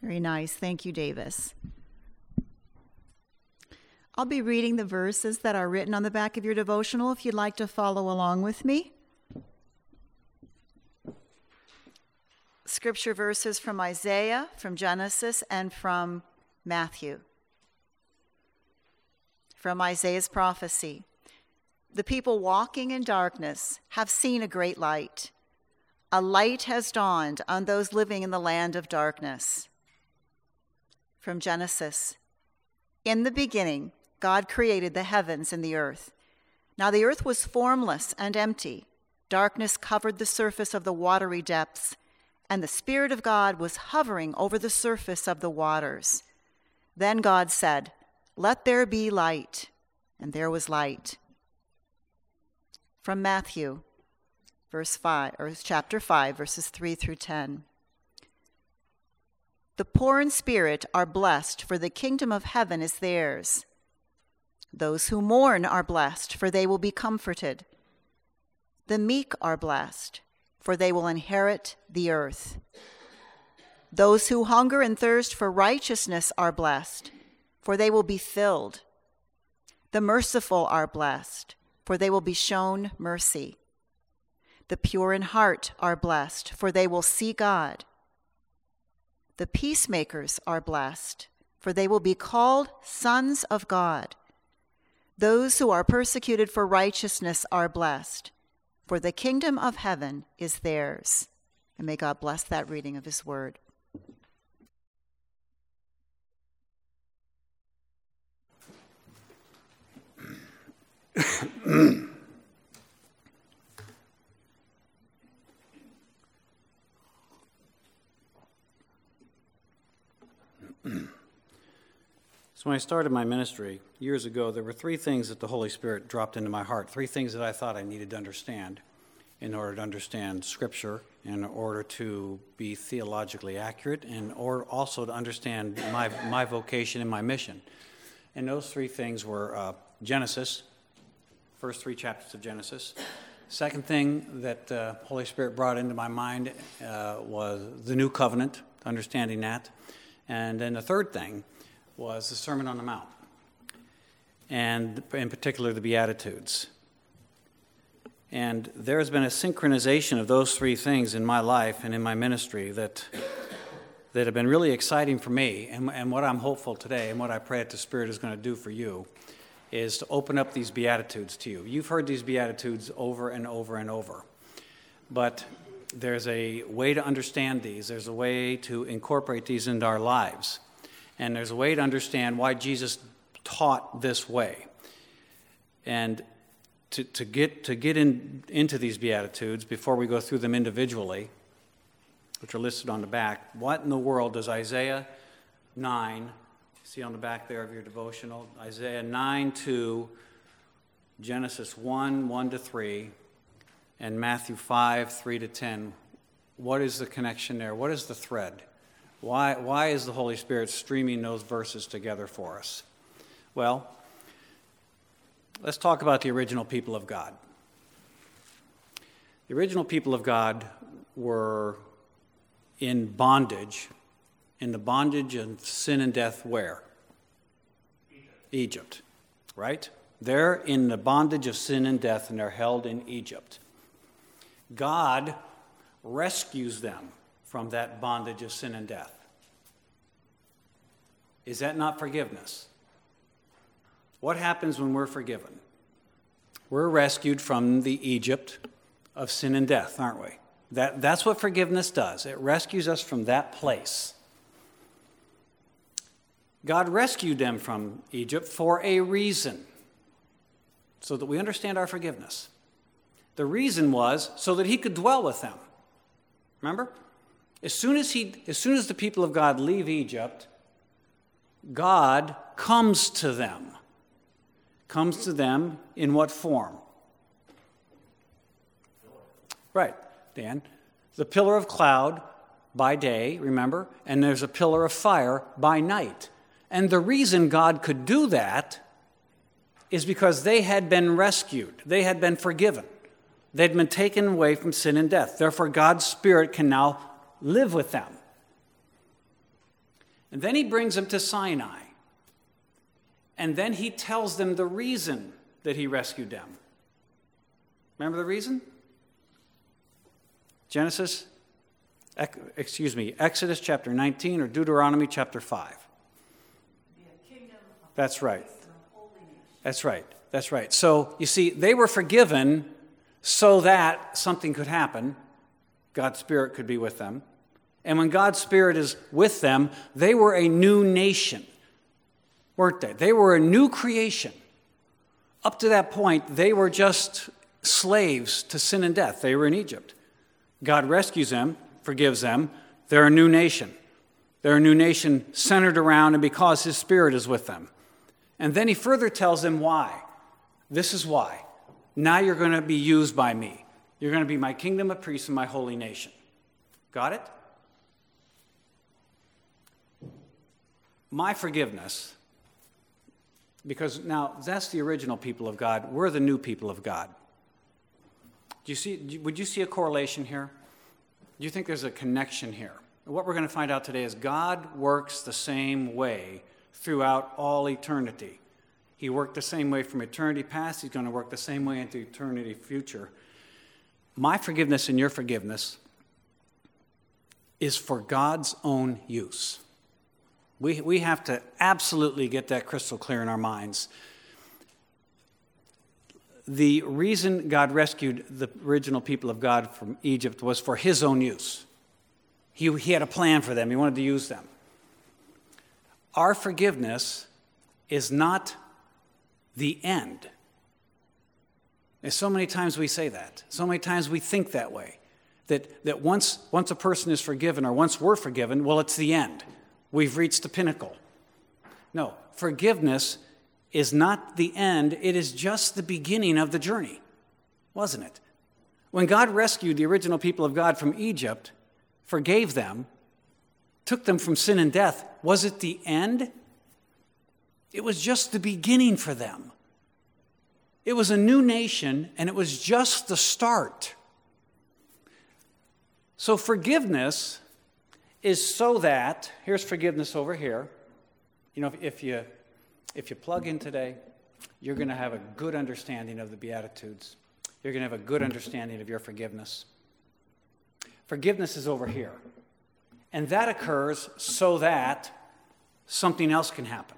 Very nice. Thank you, Davis. I'll be reading the verses that are written on the back of your devotional if you'd like to follow along with me. Scripture verses from Isaiah, from Genesis, and from Matthew. From Isaiah's prophecy. The people walking in darkness have seen a great light. A light has dawned on those living in the land of darkness. From Genesis. In the beginning, God created the heavens and the earth. Now the earth was formless and empty. Darkness covered the surface of the watery depths, and the Spirit of God was hovering over the surface of the waters. Then God said, "Let there be light," and there was light. From Matthew, chapter 5, verses 3 through 10. The poor in spirit are blessed, for the kingdom of heaven is theirs. Those who mourn are blessed, for they will be comforted. The meek are blessed, for they will inherit the earth. Those who hunger and thirst for righteousness are blessed, for they will be filled. The merciful are blessed, for they will be shown mercy. The pure in heart are blessed, for they will see God. The peacemakers are blessed, for they will be called sons of God. Those who are persecuted for righteousness are blessed, for the kingdom of heaven is theirs. And may God bless that reading of his word. So when I started my ministry years ago, there were three things that the Holy Spirit dropped into my heart, three things that I thought I needed to understand in order to understand Scripture, in order to be theologically accurate, and or also to understand my vocation and my mission. And those three things were Genesis, first three chapters of Genesis. Second thing that the Holy Spirit brought into my mind was the New Covenant, understanding that. And then the third thing was the Sermon on the Mount, and in particular the Beatitudes. And there has been a synchronization of those three things in my life and in my ministry that have been really exciting for me. And what I'm hopeful today, and what I pray that the Spirit is going to do for you, is to open up these Beatitudes to you. You've heard these Beatitudes over and over and over. But there's a way to understand these. There's a way to incorporate these into our lives. And there's a way to understand why Jesus taught this way. And to get into these Beatitudes, before we go through them individually, which are listed on the back, what in the world does Isaiah 9, see on the back there of your devotional, Isaiah 9 to Genesis 1, 1 to 3, and Matthew 5, 3 to 10, what is the connection there? What is the thread? Why is the Holy Spirit streaming those verses together for us? Well, let's talk about the original people of God. The original people of God were in bondage, in the bondage of sin and death where? Egypt, right? They're in the bondage of sin and death, and they're held in Egypt. God rescues them from that bondage of sin and death. Is that not forgiveness? What happens when we're forgiven? We're rescued from the Egypt of sin and death, aren't we? That's what forgiveness does. It rescues us from that place. God rescued them from Egypt for a reason, so that we understand our forgiveness. The reason was so that he could dwell with them. Remember? As soon as the people of God leave Egypt, God comes to them. Comes to them in what form? Right, Dan. The pillar of cloud by day, remember? And there's a pillar of fire by night. And the reason God could do that is because they had been rescued. They had been forgiven. They'd been taken away from sin and death. Therefore, God's Spirit can now live with them. And then he brings them to Sinai. And then he tells them the reason that he rescued them. Remember the reason? Exodus chapter 19 or Deuteronomy chapter 5. That's right. That's right. That's right. So, you see, they were forgiven so that something could happen. God's Spirit could be with them. And when God's Spirit is with them, they were a new nation, weren't they? They were a new creation. Up to that point, they were just slaves to sin and death. They were in Egypt. God rescues them, forgives them. They're a new nation. They're a new nation centered around and because his Spirit is with them. And then he further tells them why. This is why. Now you're going to be used by me. You're going to be my kingdom of priests and my holy nation. Got it? My forgiveness, because now that's the original people of God. We're the new people of God. Would you see a correlation here? Do you think there's a connection here? What we're going to find out today is God works the same way throughout all eternity. He worked the same way from eternity past. He's going to work the same way into eternity future. My forgiveness and your forgiveness is for God's own use. We have to absolutely get that crystal clear in our minds. The reason God rescued the original people of God from Egypt was for his own use. He had a plan for them. He wanted to use them. Our forgiveness is not the end. And so many times we say that. So many times we think that way. That once a person is forgiven or once we're forgiven, well, it's the end. We've reached the pinnacle. No, forgiveness is not the end. It is just the beginning of the journey, wasn't it? When God rescued the original people of God from Egypt, forgave them, took them from sin and death, was it the end? It was just the beginning for them. It was a new nation, and it was just the start. So forgiveness is so that, here's forgiveness over here. You know, if you plug in today, you're going to have a good understanding of the Beatitudes. You're going to have a good understanding of your forgiveness. Forgiveness is over here. And that occurs so that something else can happen.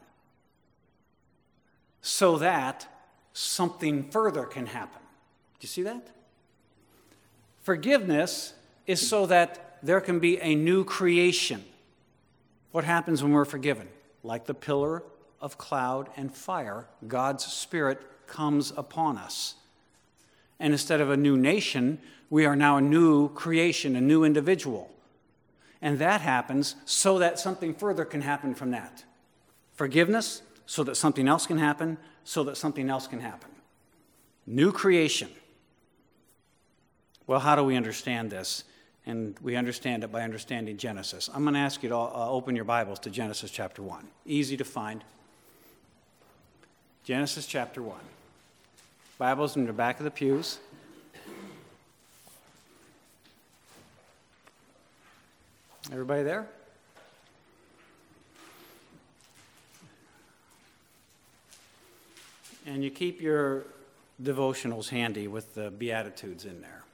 So that something further can happen. Do you see that? Forgiveness is so that there can be a new creation. What happens when we're forgiven? Like the pillar of cloud and fire, God's Spirit comes upon us. And instead of a new nation, we are now a new creation, a new individual. And that happens so that something further can happen from that. Forgiveness, so that something else can happen, so that something else can happen. New creation. Well, how do we understand this? And we understand it by understanding Genesis. I'm going to ask you to open your Bibles to Genesis chapter 1. Easy to find. Genesis chapter 1. Bibles in the back of the pews. Everybody there? And you keep your devotionals handy with the Beatitudes in there.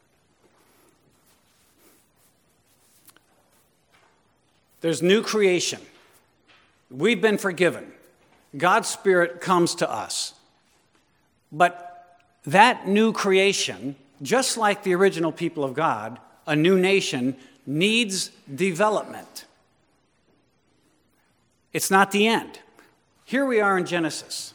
There's new creation. We've been forgiven. God's Spirit comes to us. But that new creation, just like the original people of God, a new nation, needs development. It's not the end. Here we are in Genesis.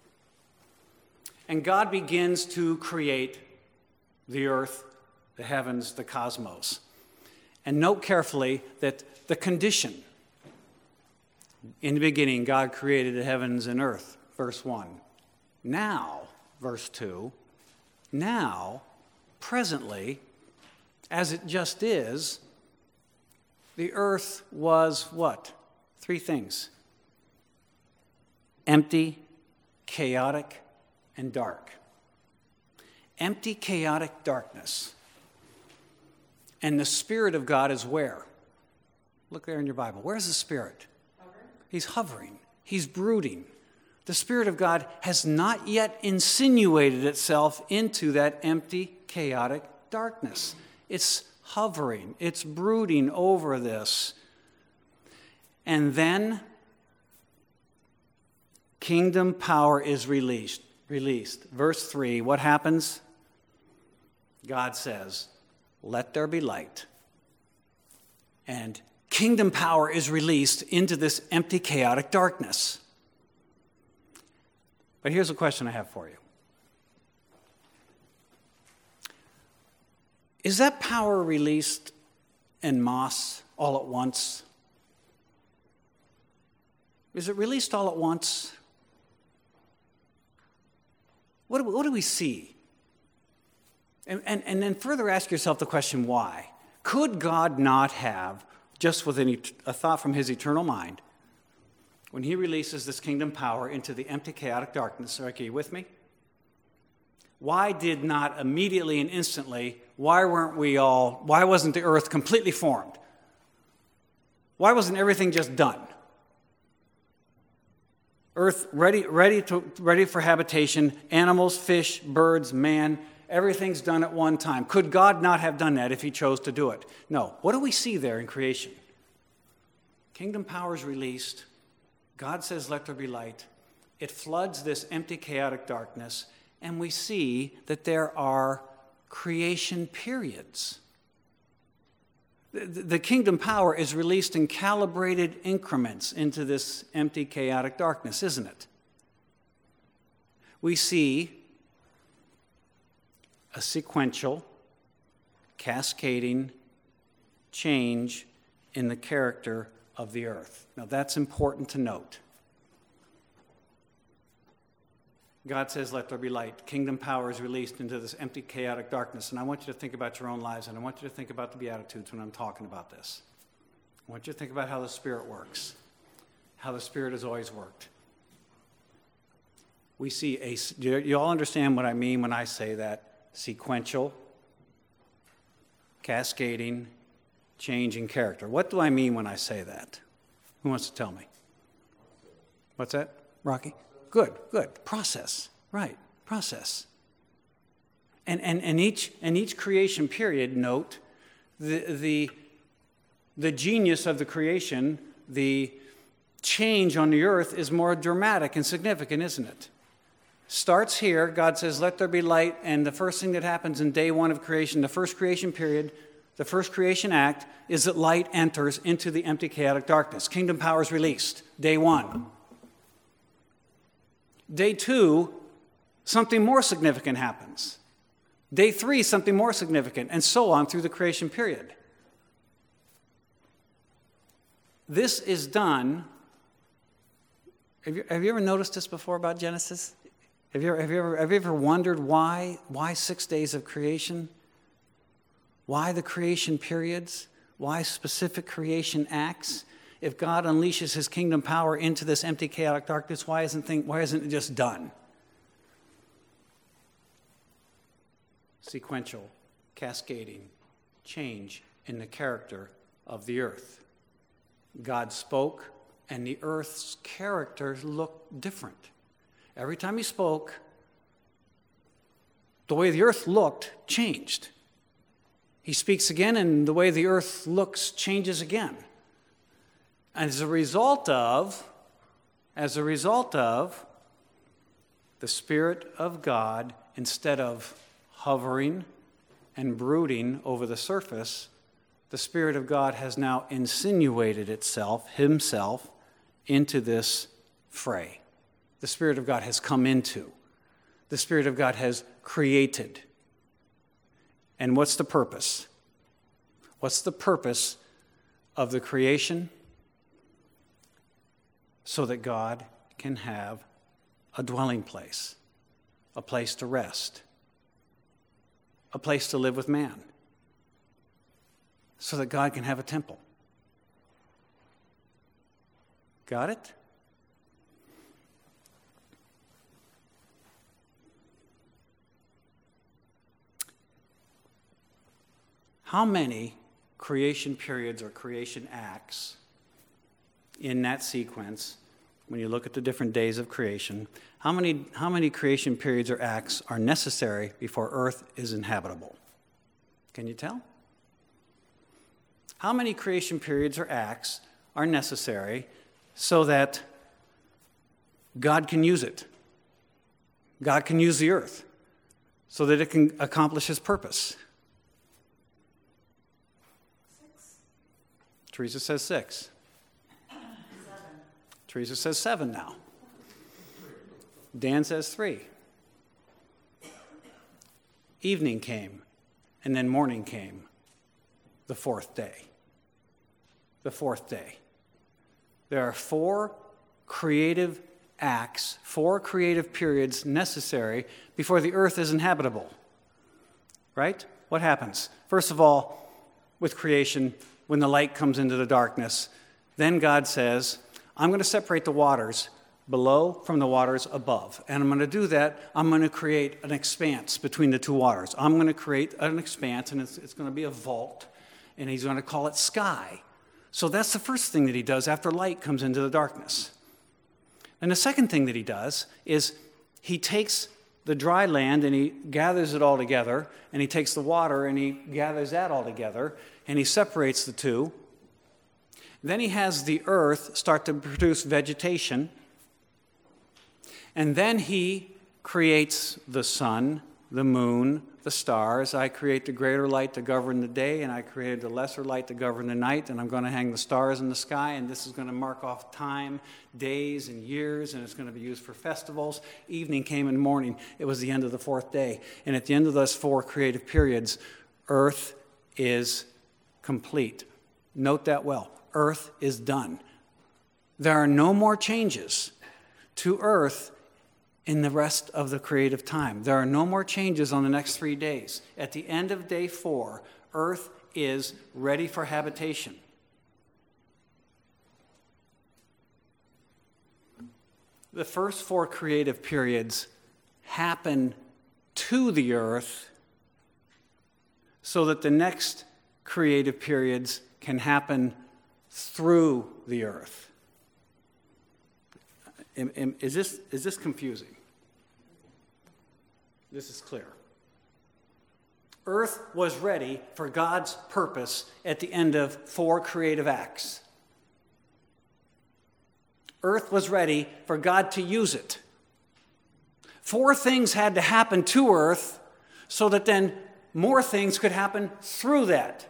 And God begins to create the earth, the heavens, the cosmos. And note carefully that the condition, in the beginning, God created the heavens and earth, verse 1. Now, verse 2, now, presently, as it just is, the earth was what? 3 things. Empty, chaotic, and dark. Empty, chaotic darkness. And the Spirit of God is where? Look there in your Bible. Where's the Spirit? He's hovering. He's brooding. The Spirit of God has not yet insinuated itself into that empty, chaotic darkness. It's hovering. It's brooding over this. And then kingdom power is released. Verse 3, what happens? God says, "Let there be light." And kingdom power is released into this empty, chaotic darkness. But here's a question I have for you. Is that power released en masse all at once? Is it released all at once? What do we see? And then further ask yourself the question, why? Could God not have, just within a thought from his eternal mind, when he releases this kingdom power into the empty, chaotic darkness, are you with me? Why did not immediately and instantly, why wasn't the earth completely formed? Why wasn't everything just done? Earth ready for habitation, animals, fish, birds, man, everything's done at one time. Could God not have done that if he chose to do it? No. What do we see there in creation? Kingdom power is released. God says, "Let there be light." It floods this empty, chaotic darkness, and we see that there are creation periods. The kingdom power is released in calibrated increments into this empty, chaotic darkness, isn't it? We see a sequential, cascading change in the character of the earth. Now, that's important to note. God says, "Let there be light." Kingdom power is released into this empty, chaotic darkness. And I want you to think about your own lives, and I want you to think about the Beatitudes when I'm talking about this. I want you to think about how the Spirit works, how the Spirit has always worked. We see you all understand what I mean when I say that? Sequential, cascading, change in character. What do I mean when I say that? Who wants to tell me? What's that, Rocky? Good. Process. Right, process. And each creation period, note, the genius of the creation, the change on the earth is more dramatic and significant, isn't it? Starts here, God says, "Let there be light," and the first thing that happens in day one of creation, the first creation period, the first creation act, is that light enters into the empty, chaotic darkness. Kingdom power is released, day one. Day two, something more significant happens. Day three, something more significant, and so on through the creation period. This is done. Have you ever noticed this before about Genesis? Have you ever wondered why 6 days of creation? Why the creation periods? Why specific creation acts? If God unleashes his kingdom power into this empty, chaotic darkness, why isn't it just done? Sequential, cascading, change in the character of the earth. God spoke, and the earth's character looked different. Every time he spoke, the way the earth looked changed. He speaks again, and the way the earth looks changes again. As a result of the Spirit of God, instead of hovering and brooding over the surface, the Spirit of God has now insinuated himself, into this fray. The Spirit of God has come into. The Spirit of God has created. And what's the purpose? What's the purpose of the creation? So that God can have a dwelling place, a place to rest, a place to live with man, so that God can have a temple. Got it? How many creation periods or creation acts in that sequence, when you look at the different days of creation, how many creation periods or acts are necessary before earth is inhabitable? Can you tell? How many creation periods or acts are necessary so that God can use it? God can use the earth so that it can accomplish his purpose. 6. Teresa says 6. 7. Teresa says 7 now. Dan says 3. Evening came, and then morning came, the 4th day. The 4th day. There are 4 creative acts, 4 creative periods necessary before the earth is inhabitable. Right? What happens? First of all, with creation, when the light comes into the darkness, then God says, I'm going to separate the waters below from the waters above. And I'm going to do that. I'm going to create an expanse between the 2 waters. I'm going to create an expanse, and it's going to be a vault, and he's going to call it sky. So that's the first thing that he does after light comes into the darkness. And the second thing that he does is he takes the dry land and he gathers it all together, and he takes the water and he gathers that all together, and he separates the 2. Then he has the earth start to produce vegetation, and then he creates the sun, the moon, the stars. I create the greater light to govern the day, and I created the lesser light to govern the night, and I'm going to hang the stars in the sky, and this is going to mark off time, days, and years, and it's going to be used for festivals. Evening came and morning. It was the end of the 4th day. And at the end of those 4 creative periods, earth is complete. Note that well. Earth is done. There are no more changes to earth in the rest of the creative time. There are no more changes on the next 3 days. At the end of day 4, earth is ready for habitation. The first 4 creative periods happen to the earth so that the next creative periods can happen through the earth. Is this confusing? This is clear. Earth was ready for God's purpose at the end of 4 creative acts. Earth was ready for God to use it. 4 things had to happen to earth so that then more things could happen through that.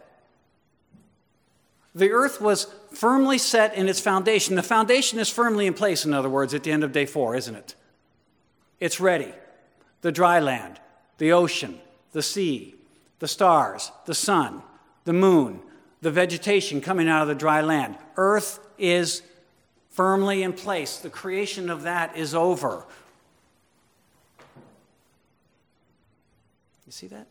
The earth was firmly set in its foundation. The foundation is firmly in place, in other words, at the end of day 4, isn't it? It's ready. The dry land, the ocean, the sea, the stars, the sun, the moon, the vegetation coming out of the dry land. Earth is firmly in place. The creation of that is over. You see that?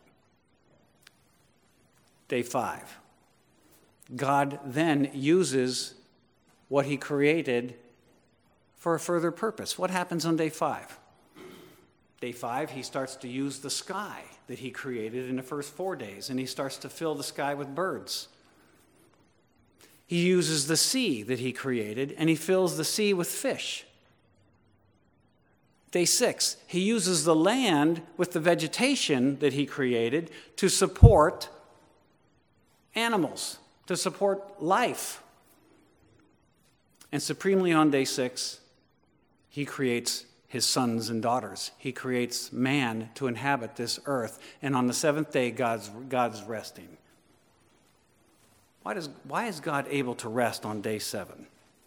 Day 5. God then uses what he created for a further purpose. What happens on day 5? Day 5, he starts to use the sky that he created in the first 4 days, and he starts to fill the sky with birds. He uses the sea that he created, and he fills the sea with fish. Day 6, he uses the land with the vegetation that he created to support animals, to support life. And supremely on day 6, he creates his sons and daughters. He creates man to inhabit this earth. And on the 7th day, God's resting. Why is God able to rest on day 7?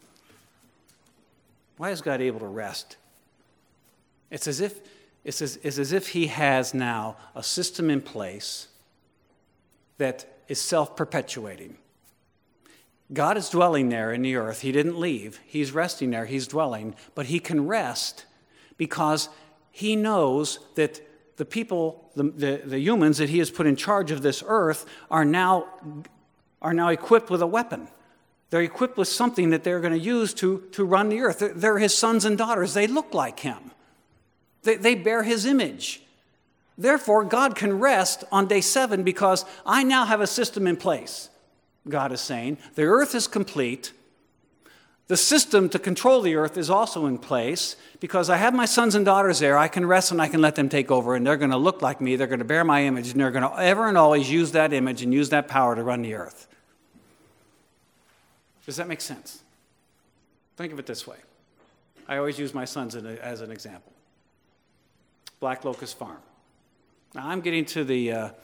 Why is God able to rest? It's as if he has now a system in place that is self-perpetuating. God is dwelling there in the earth. He didn't leave. He's resting there. He's dwelling. But he can rest because he knows that the people, the humans that he has put in charge of this earth are now equipped with a weapon. They're equipped with something that they're going to use to run the earth. They're his sons and daughters. They look like him. They bear his image. Therefore, God can rest on day 7 because I now have a system in place. God is saying, the earth is complete. The system to control the earth is also in place because I have my sons and daughters there. I can rest and I can let them take over, and they're going to look like me. They're going to bear my image, and they're going to ever and always use that image and use that power to run the earth. Does that make sense? Think of it this way. I always use my sons as an example. Black Locust Farm. Now I'm getting to the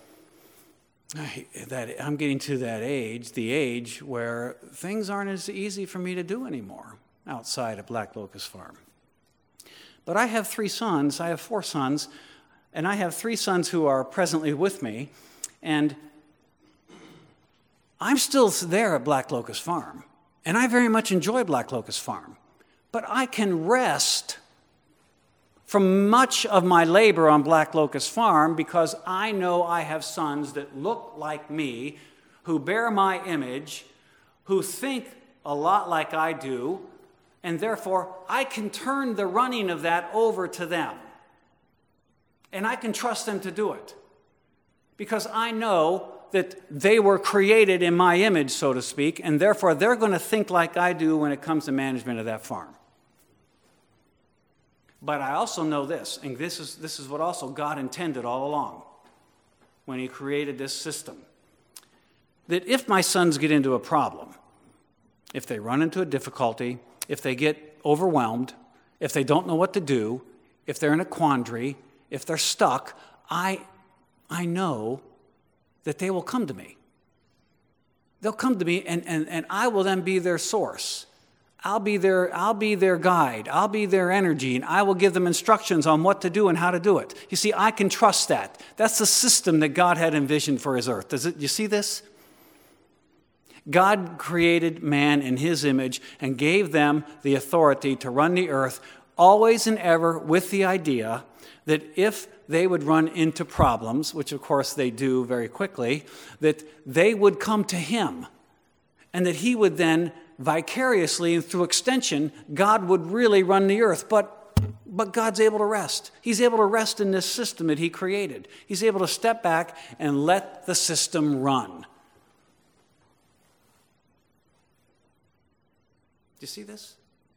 age where things aren't as easy for me to do anymore outside of Black Locust Farm. But I have 3 sons. I have 4 sons, and I have 3 sons who are presently with me, and I'm still there at Black Locust Farm, and I very much enjoy Black Locust Farm. But I can rest from much of my labor on Black Locust Farm because I know I have sons that look like me, who bear my image, who think a lot like I do, and therefore I can turn the running of that over to them. And I can trust them to do it because I know that they were created in my image, so to speak, and therefore they're going to think like I do when it comes to management of that farm. But I also know this, and this is what also God intended all along when he created this system, that if my sons get into a problem, if they run into a difficulty, if they get overwhelmed, if they don't know what to do, if they're in a quandary, if they're stuck, I know that they will come to me. They'll come to me, and I will then be their source. I'll be their guide. I'll be their energy, and I will give them instructions on what to do and how to do it. You see, I can trust that. That's the system that God had envisioned for his earth. You see this? God created man in his image and gave them the authority to run the earth, always and ever with the idea that if they would run into problems, which of course they do very quickly, that they would come to him, and that he would then vicariously and through extension, God would really run the earth. But God's able to rest. He's able to rest in this system that he created. He's able to step back and let the system run. Do you see this?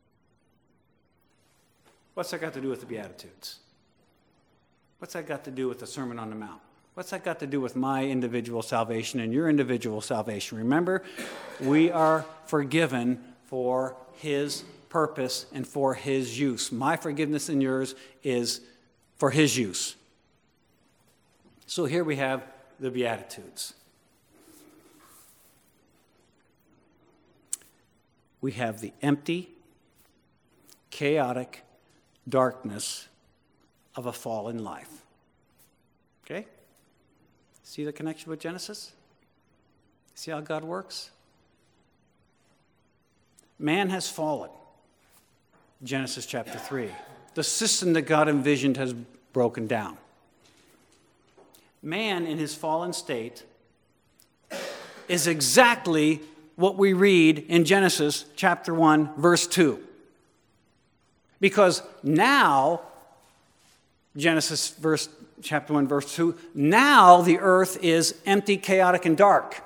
What's that got to do with the Beatitudes? What's that got to do with the Sermon on the Mount? What's that got to do with my individual salvation and your individual salvation? Remember, we are forgiven for his purpose and for his use. My forgiveness and yours is for his use. So here we have the Beatitudes. We have the empty, chaotic darkness of a fallen life. Okay? See the connection with Genesis? See how God works? Man has fallen. Genesis chapter 3. The system that God envisioned has broken down. Man in his fallen state is exactly what we read in Genesis chapter 1, verse 2. Because now, Genesis chapter 1, verse 2, now the earth is empty, chaotic, and dark.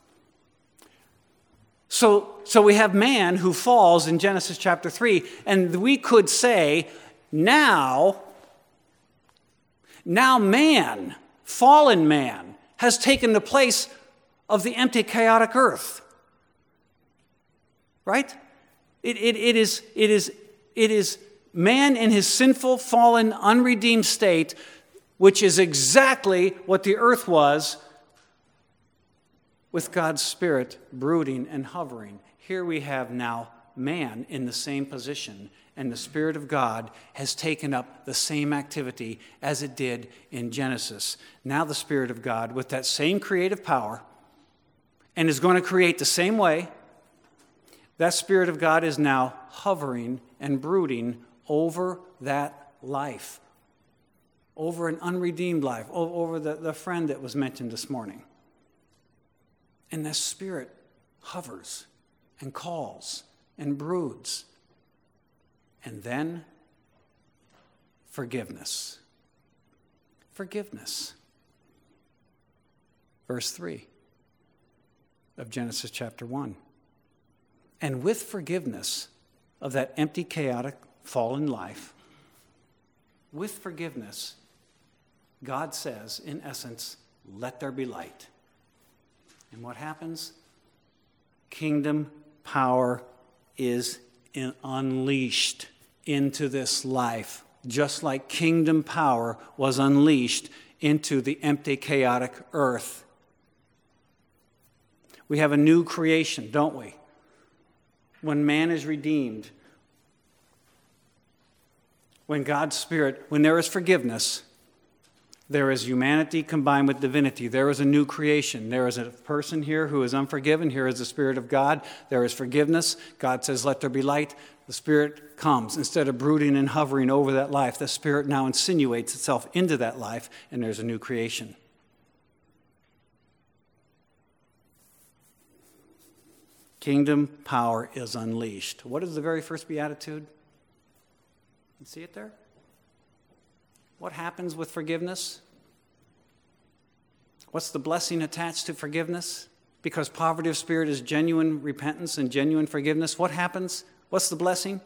So we have man who falls in Genesis chapter 3, and we could say, now man, fallen man, has taken the place of the empty, chaotic earth. Right? It is man in his sinful, fallen, unredeemed state, which is exactly what the earth was with God's Spirit brooding and hovering. Here we have now man in the same position, and the Spirit of God has taken up the same activity as it did in Genesis. Now the Spirit of God, with that same creative power, and is going to create the same way, that Spirit of God is now hovering and brooding over that life, over an unredeemed life, over the friend that was mentioned this morning. And that Spirit hovers and calls and broods. And then forgiveness. Forgiveness. Verse 3 of Genesis chapter 1. And with forgiveness of that empty, chaotic, fallen life, with forgiveness, God says, in essence, let there be light. And what happens? Kingdom power is unleashed into this life, just like kingdom power was unleashed into the empty, chaotic earth. We have a new creation, don't we? When man is redeemed, when God's Spirit, when there is forgiveness, there is humanity combined with divinity. There is a new creation. There is a person here who is unforgiven. Here is the Spirit of God. There is forgiveness. God says, let there be light. The Spirit comes. Instead of brooding and hovering over that life, the Spirit now insinuates itself into that life, and there's a new creation. Kingdom power is unleashed. What is the very first beatitude? You see it there? What happens with forgiveness? What's the blessing attached to forgiveness? Because poverty of spirit is genuine repentance and genuine forgiveness. What happens? What's the blessing?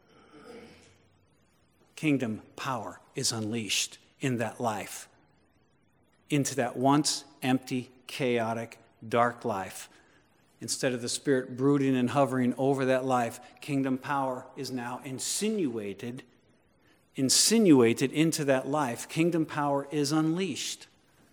Kingdom power is unleashed in that life, into that once empty, chaotic, dark life. Instead of the Spirit brooding and hovering over that life, kingdom power is now insinuated into that life. Kingdom power is unleashed.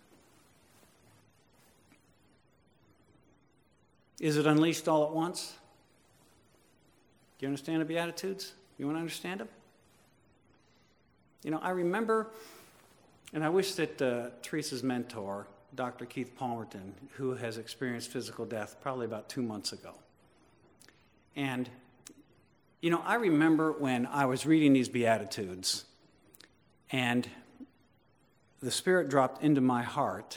Is it unleashed all at once? Do you understand the Beatitudes? You want to understand them? You know, I remember, and I wish that Teresa's mentor, Dr. Keith Palmerton, who has experienced physical death probably about 2 months ago. And, you know, I remember when I was reading these Beatitudes and the Spirit dropped into my heart.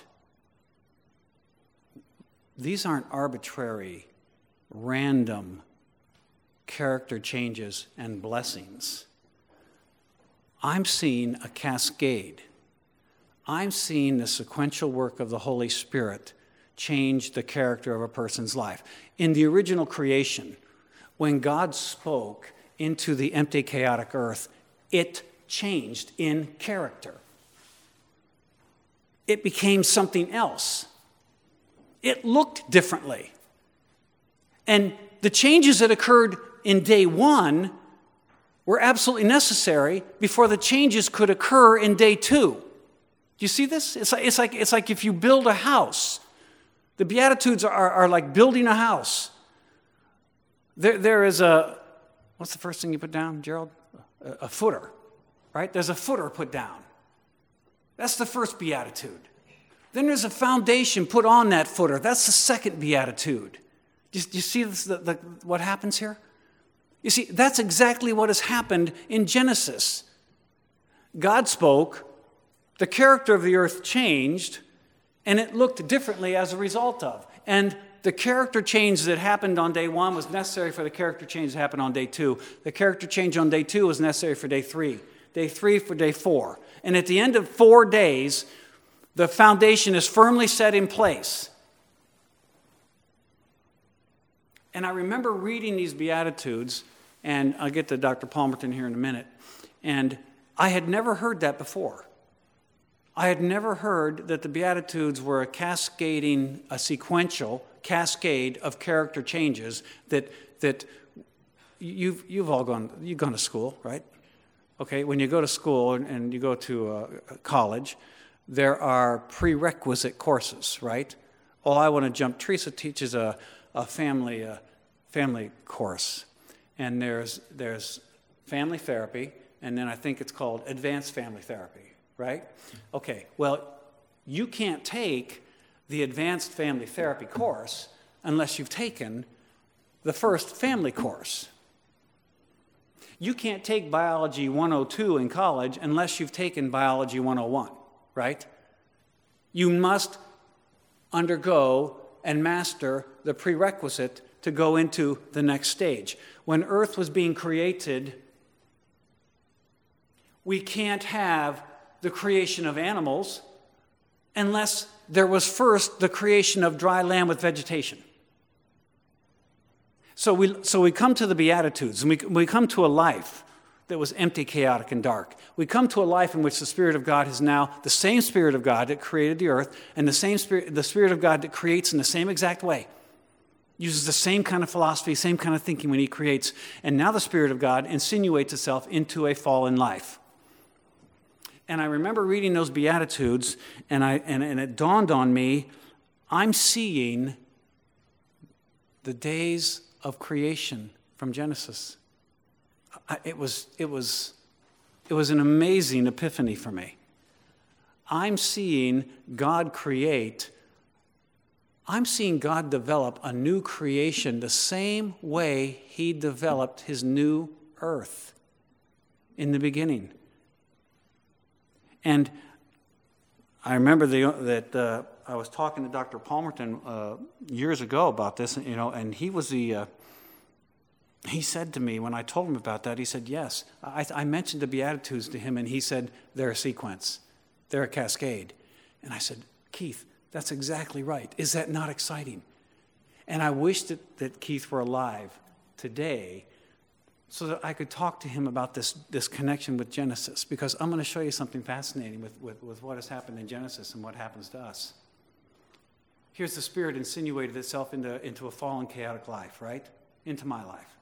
These aren't arbitrary, random character changes and blessings. I'm seeing a cascade. I'm seeing the sequential work of the Holy Spirit change the character of a person's life. In the original creation, when God spoke into the empty, chaotic earth, it changed in character. It became something else. It looked differently. And the changes that occurred in day one were absolutely necessary before the changes could occur in day two. Do you see this? It's like if you build a house. The Beatitudes are like building a house. There is a, what's the first thing you put down, Gerald? A footer, right? There's a footer put down. That's the first Beatitude. Then there's a foundation put on that footer. That's the second Beatitude. Do you see this, what happens here? You see, that's exactly what has happened in Genesis. God spoke, the character of the earth changed, and it looked differently as a result of. And the character change that happened on day one was necessary for the character change that happened on day two. The character change on day two was necessary for day three. Day three for day four. And at the end of 4 days, the foundation is firmly set in place. And I remember reading these Beatitudes, and I'll get to Dr. Palmerton here in a minute, and I had never heard that before. I had never heard that the Beatitudes were a sequential cascade of character changes that you've gone to school, right? Okay, when you go to school and you go to college, there are prerequisite courses, right? Oh, I want to jump. Teresa teaches a family course, and there's family therapy, and then I think it's called advanced family therapy, right? Okay, well, you can't take the advanced family therapy course unless you've taken the first family course. You can't take Biology 102 in college unless you've taken Biology 101, right? You must undergo and master the prerequisite to go into the next stage. When Earth was being created, we can't have the creation of animals unless there was first the creation of dry land with vegetation. So we come to the Beatitudes, and we come to a life that was empty, chaotic, and dark. We come to a life in which the Spirit of God is now the same Spirit of God that created the earth, and the Spirit of God that creates in the same exact way, uses the same kind of philosophy, same kind of thinking when he creates. And now the Spirit of God insinuates itself into a fallen life. And I remember reading those Beatitudes, and it dawned on me, I'm seeing the days of creation from Genesis. It was an amazing epiphany for me. I'm seeing God create. I'm seeing God develop a new creation the same way he developed his new earth in the beginning. And I remember that I was talking to Dr. Palmerton years ago about this, and he said to me when I told him about that, he said, yes. I mentioned the Beatitudes to him, and he said, they're a sequence. They're a cascade. And I said, Keith, that's exactly right. Is that not exciting? And I wish that Keith were alive today so that I could talk to him about this connection with Genesis, because I'm going to show you something fascinating with what has happened in Genesis and what happens to us. Here's the Spirit insinuated itself into a fallen, chaotic life, right? Into my life.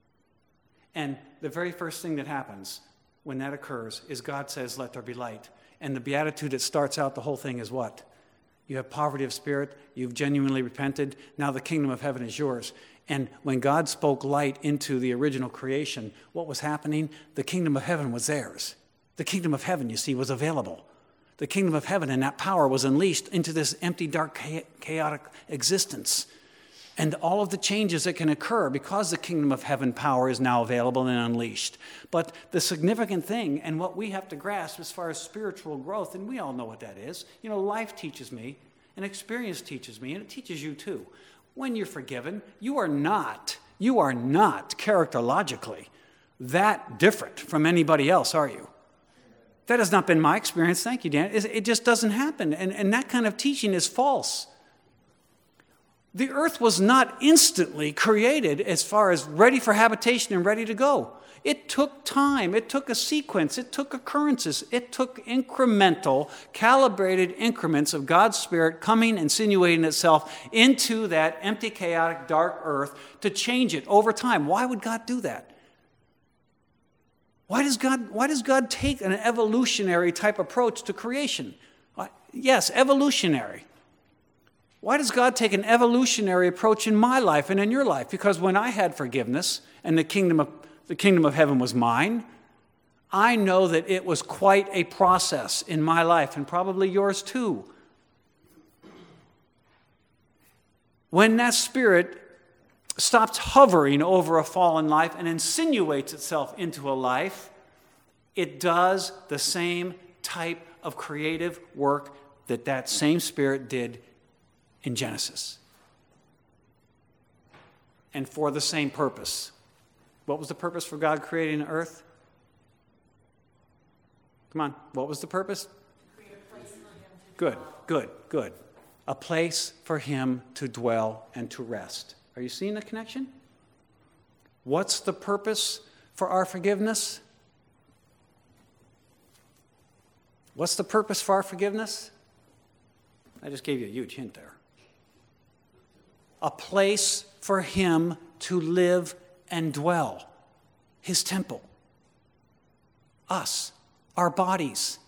And the very first thing that happens when that occurs is God says, let there be light. And the beatitude that starts out the whole thing is what? You have poverty of spirit, you've genuinely repented, now the kingdom of heaven is yours. And when God spoke light into the original creation, what was happening? The kingdom of heaven was theirs. The kingdom of heaven, you see, was available. The kingdom of heaven and that power was unleashed into this empty, dark, chaotic existence. And all of the changes that can occur because the kingdom of heaven power is now available and unleashed. But the significant thing, and what we have to grasp as far as spiritual growth, and we all know what that is. Life teaches me, and experience teaches me, and it teaches you too. When you're forgiven, you are not characterologically that different from anybody else, are you? That has not been my experience. Thank you, Dan. It just doesn't happen. And that kind of teaching is false. The earth was not instantly created as far as ready for habitation and ready to go. It took time. It took a sequence. It took occurrences. It took incremental, calibrated increments of God's Spirit coming, insinuating itself into that empty, chaotic, dark earth to change it over time. Why would God do that? Why does God take an evolutionary type approach to creation? Yes, evolutionary. Why does God take an evolutionary approach in my life and in your life? Because when I had forgiveness and the kingdom of heaven was mine, I know that it was quite a process in my life, and probably yours too. When that Spirit stops hovering over a fallen life and insinuates itself into a life, it does the same type of creative work that same Spirit did in Genesis. And for the same purpose. What was the purpose for God creating the earth? Come on, what was the purpose? Create a place for him to dwell. Good. A place for him to dwell and to rest. Are you seeing the connection? What's the purpose for our forgiveness? What's the purpose for our forgiveness? I just gave you a huge hint there. A place for him to live and dwell. His temple. Us. Our bodies.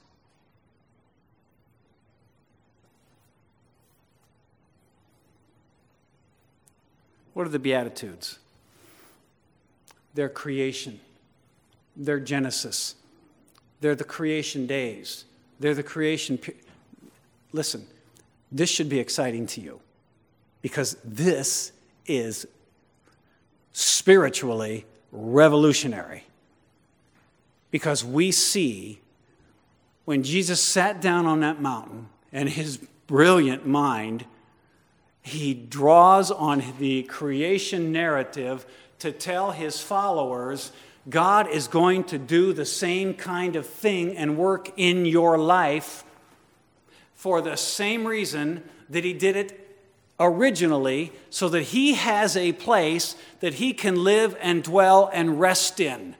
What are the Beatitudes? They're creation. They're Genesis. They're the creation days. They're the creation. Listen, this should be exciting to you because this is spiritually revolutionary. Because we see when Jesus sat down on that mountain and his brilliant mind, he draws on the creation narrative to tell his followers, God is going to do the same kind of thing and work in your life for the same reason that he did it originally so that he has a place that he can live and dwell and rest in.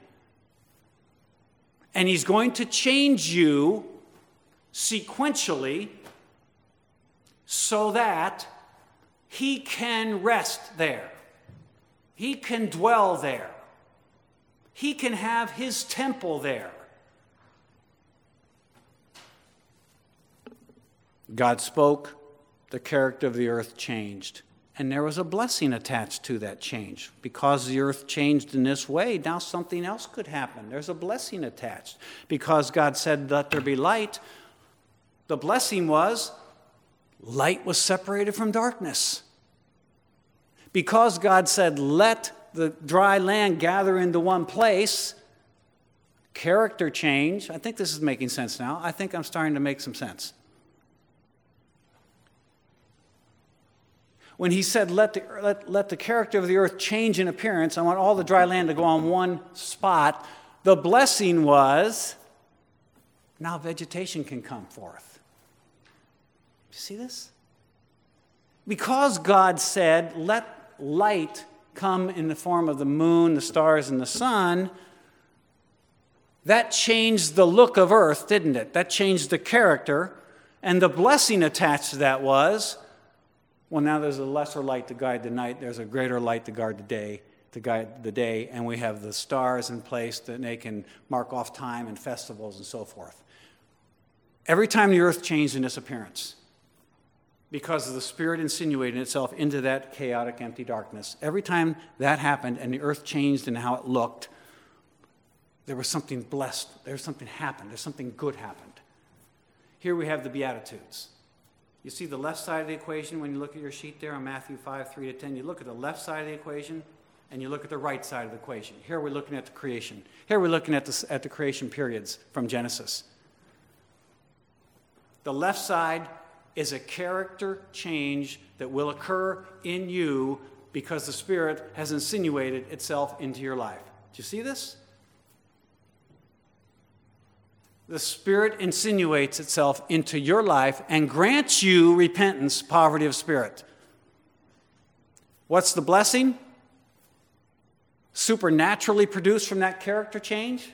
And he's going to change you sequentially so that he can rest there. He can dwell there. He can have his temple there. God spoke, the character of the earth changed. And there was a blessing attached to that change. Because the earth changed in this way, now something else could happen. There's a blessing attached. Because God said, let there be light, the blessing was, light was separated from darkness. Because God said, let the dry land gather into one place, character change. I think this is making sense now. I think I'm starting to make some sense. When he said, let the character of the earth change in appearance, I want all the dry land to go on one spot, the blessing was, now vegetation can come forth. You see this? Because God said, let light come in the form of the moon, the stars, and the sun, that changed the look of earth, didn't it? That changed the character. And the blessing attached to that was, well, now there's a lesser light to guide the night. There's a greater light to guide the day, and we have the stars in place that they can mark off time and festivals and so forth. Every time the earth changed in its appearance, because of the Spirit insinuating itself into that chaotic, empty darkness, every time that happened and the earth changed in how it looked, there was something blessed. There was something happened. There's something good happened. Here we have the Beatitudes. You see the left side of the equation when you look at your sheet there on Matthew 5, 3-10. You look at the left side of the equation and you look at the right side of the equation. Here we're looking at the creation. Here we're looking at the creation periods from Genesis. The left side is a character change that will occur in you because the Spirit has insinuated itself into your life. Do you see this? The Spirit insinuates itself into your life and grants you repentance, poverty of spirit. What's the blessing? Supernaturally produced from that character change?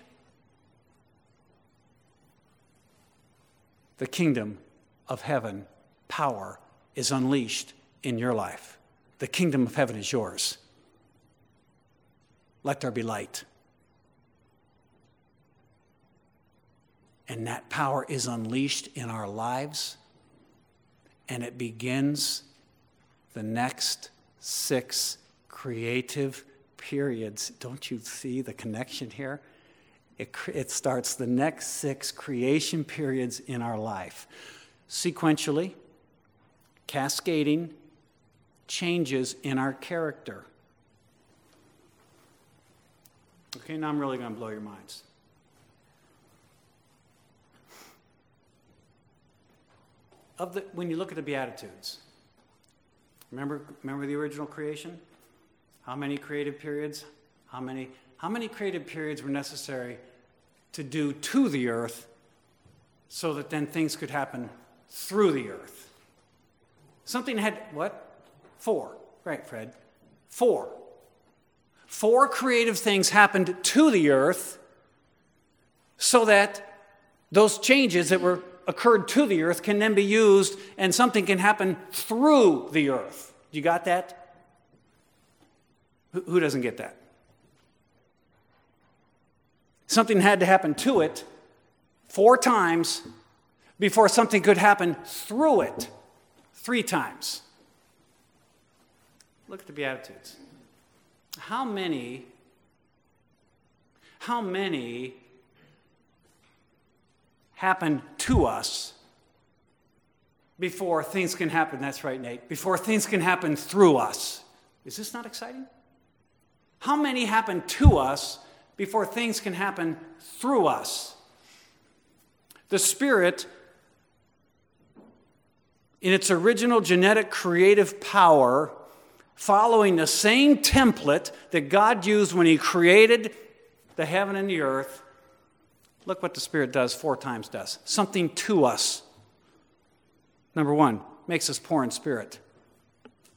The kingdom of heaven power is unleashed in your life. The kingdom of heaven is yours. Let there be light. And that power is unleashed in our lives, and it begins the next 6 creative periods. Don't you see the connection here? It starts the next 6 creation periods in our life. Sequentially, cascading changes in our character. Okay, now I'm really going to blow your minds. When you look at the Beatitudes, remember the original creation? How many creative periods? How many creative periods were necessary to do to the earth so that then things could happen through the earth? Something had, what? 4. Right, Fred. 4. 4 creative things happened to the earth so that those changes that occurred to the earth can then be used and something can happen through the earth. You got that? Who doesn't get that? Something had to happen to it 4 times before something could happen through it 3 times. Look at the Beatitudes. How many happen to us before things can happen? That's right, Nate. Before things can happen through us. Is this not exciting? How many happen to us before things can happen through us? The Spirit, in its original genetic creative power, following the same template that God used when He created the heaven and the earth, look what the Spirit does 4 times does. Something to us. Number 1, makes us poor in spirit.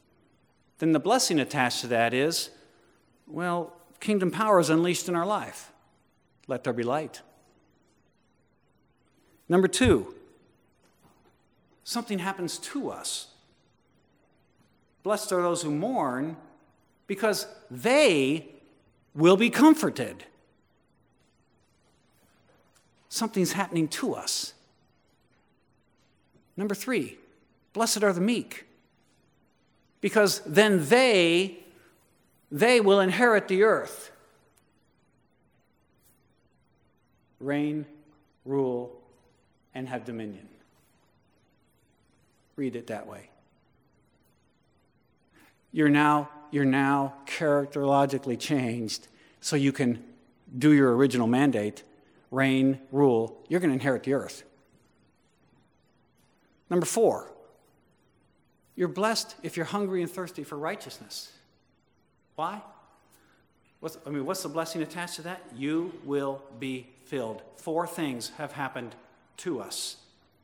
then the blessing attached to that is, well, kingdom power is unleashed in our life. Let there be light. Number 2, something happens to us. Blessed are those who mourn, because they will be comforted. Something's happening to us. Number 3, blessed are the meek, because then they will inherit the earth. Reign, rule, and have dominion. Read it that way. You're now characterologically changed so you can do your original mandate, reign, rule. You're going to inherit the earth. Number 4, you're blessed if you're hungry and thirsty for righteousness. Why? What's the blessing attached to that? You will be filled. 4 things have happened to us.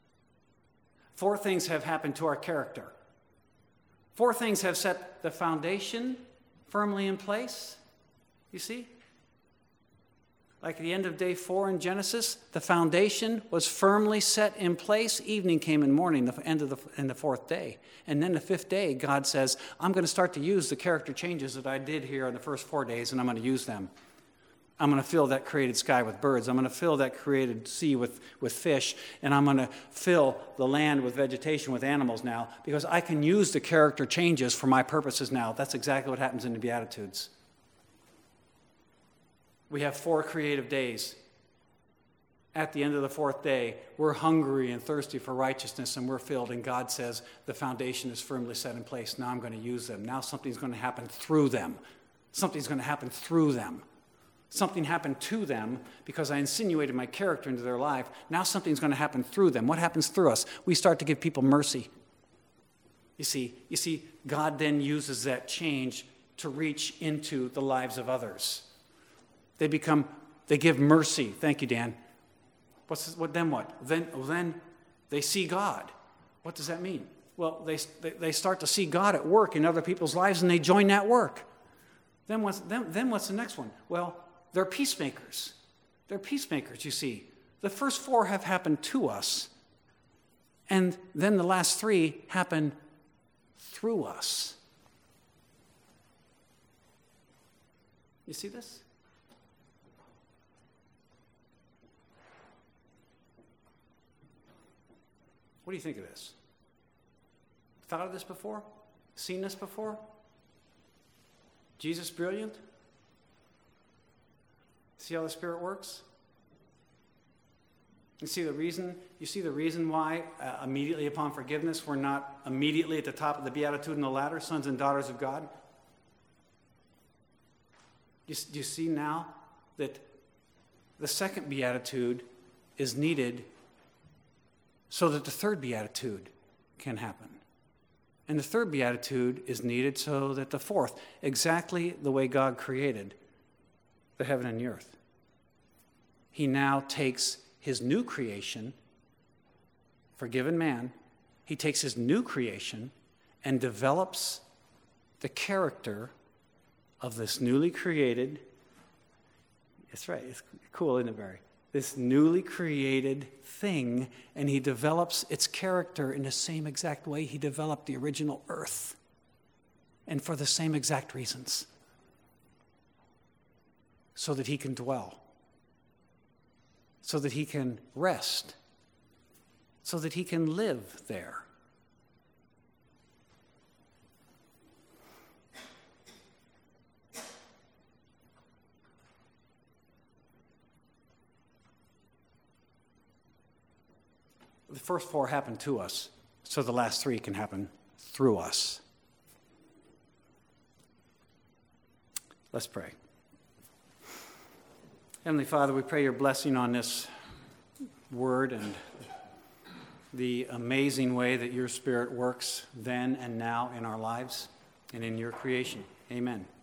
4 things have happened to our character. 4 things have set the foundation firmly in place. You see? Like at the end of day 4 in Genesis, the foundation was firmly set in place. Evening came in morning, the end of the 4th day. And then the 5th day, God says, I'm going to start to use the character changes that I did here in the first 4 days, and I'm going to use them. I'm going to fill that created sky with birds. I'm going to fill that created sea with fish. And I'm going to fill the land with vegetation, with animals now, because I can use the character changes for my purposes now. That's exactly what happens in the Beatitudes. We have 4 creative days. At the end of the 4th day, we're hungry and thirsty for righteousness, and we're filled. And God says the foundation is firmly set in place. Now I'm going to use them. Now something's going to happen through them. Something's going to happen through them. Something happened to them because I insinuated my character into their life. Now something's going to happen through them. What happens through us? We start to give people mercy. You see, God then uses that change to reach into the lives of others. They give mercy. Thank you, Dan. Then what? Then they see God. What does that mean? Well, they start to see God at work in other people's lives, and they join that work. Then what's the next one? Well, they're peacemakers. They're peacemakers, you see. The first 4 have happened to us, and then the last 3 happen through us. You see this? What do you think of this? Thought of this before? Seen this before? Jesus brilliant? See how the Spirit works? You see the reason why immediately upon forgiveness we're not immediately at the top of the beatitudinal ladder, sons and daughters of God? Do you see now that the second beatitude is needed so that the third beatitude can happen? And the third beatitude is needed so that the fourth, exactly the way God created the heaven and the earth. He now takes his new creation, forgiven man, he takes his new creation and develops the character of this newly created, that's right, it's cool, isn't it, Barry? This newly created thing, and he develops its character in the same exact way he developed the original earth, and for the same exact reasons, so that he can dwell, so that he can rest, so that he can live there. The first four happened to us, so the last three can happen through us. Let's pray. Heavenly Father, we pray your blessing on this word and the amazing way that your Spirit works then and now in our lives and in your creation. Amen.